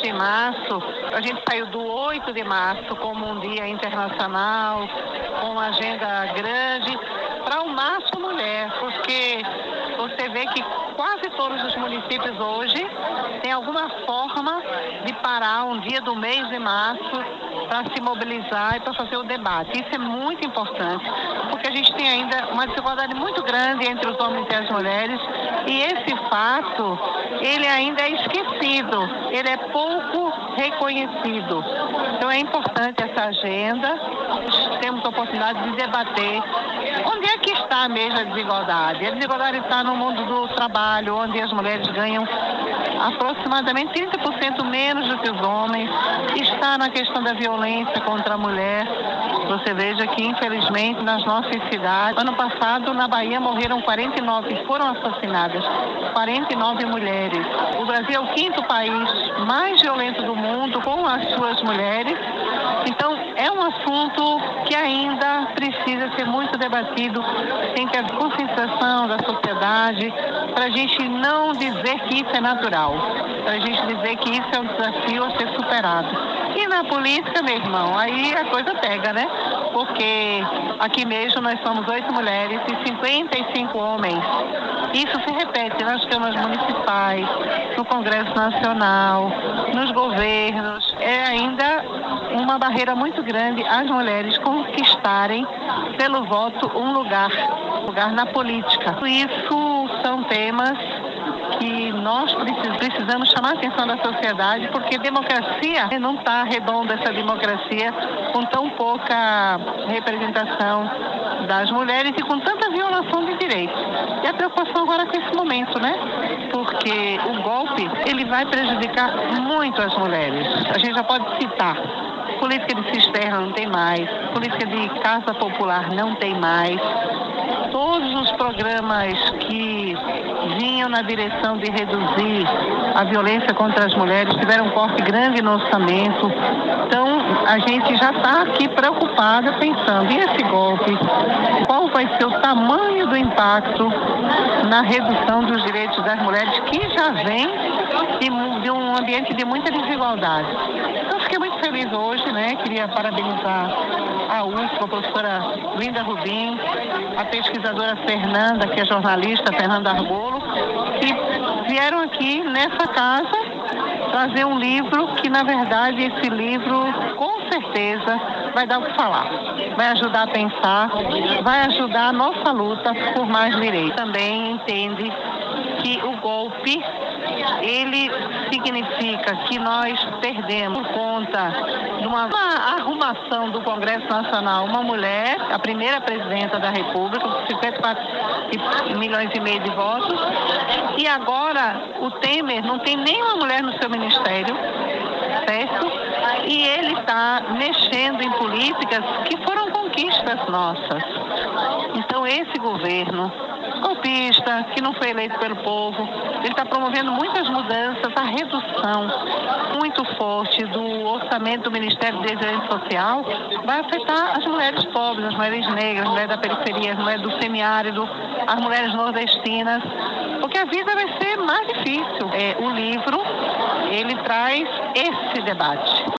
de março, a gente saiu do 8 de março como um dia internacional, com uma agenda grande, para o Março Mulher, porque você vê que quase todos os municípios hoje têm alguma forma de parar um dia do mês de março para se mobilizar e para fazer o debate. Isso é muito importante, porque a gente tem ainda uma desigualdade muito grande entre os homens e as mulheres, e esse fato, ele ainda é esquecido, ele é pouco reconhecido. Então é importante essa agenda, temos a oportunidade de debater onde é que está mesmo a desigualdade. A desigualdade está no mundo do trabalho, onde as mulheres ganham aproximadamente 30% menos do que os homens, está na questão da violência contra a mulher. Você veja que, infelizmente, nas nossas cidades, ano passado, na Bahia, morreram 49, foram assassinadas 49 mulheres. O Brasil é o 5º país mais violento do mundo com as suas mulheres. Então, é um assunto que ainda precisa ser muito debatido, tem que haver conscientização da sociedade, para a gente não dizer que isso é natural, para a gente dizer que isso é um desafio a ser superado. E na política, meu irmão, aí a coisa pega, né? Porque aqui mesmo nós somos 8 mulheres e 55 homens. Isso se repete nas câmaras municipais, no Congresso Nacional, nos governos. É ainda uma barreira muito grande as mulheres conquistarem pelo voto um lugar na política. Isso são temas que nós precisamos chamar a atenção da sociedade, porque democracia não está redonda, essa democracia, com tão pouca representação das mulheres e com tanta violação de direitos. E a preocupação agora com esse momento, né? Porque o golpe, ele vai prejudicar muito as mulheres. A gente já pode citar: política de cisterna não tem mais, política de casa popular não tem mais. Todos os programas que vinham na direção de reduzir a violência contra as mulheres tiveram um corte grande no orçamento. Então, a gente já está aqui preocupada, pensando, e esse golpe? Qual vai ser o tamanho do impacto na redução dos direitos das mulheres, que já vem de um ambiente de muita desigualdade? Eu fiquei muito feliz hoje, né? Queria parabenizar a UFBA, a professora Linda Rubim, a pesquisadora Fernanda, que é jornalista, Fernanda Argolo, que vieram aqui nessa casa trazer um livro que, na verdade, esse livro, com certeza, vai dar o que falar. Vai ajudar a pensar, vai ajudar a nossa luta por mais direitos. Também entende que o golpe, ele significa que nós perdemos, por conta de uma arrumação do Congresso Nacional, uma mulher, a primeira presidenta da República, com 54 milhões e meio de votos, e agora o Temer não tem nenhuma mulher no seu ministério, certo? E ele está mexendo em políticas que foram conquistas nossas. Então, esse governo golpista, que não foi eleito pelo povo, ele está promovendo muitas mudanças, a redução muito forte do orçamento do Ministério do Desenvolvimento Social vai afetar as mulheres pobres, as mulheres negras, as mulheres da periferia, as mulheres do semiárido, as mulheres nordestinas, porque a vida vai ser mais difícil. O livro, ele traz esse debate.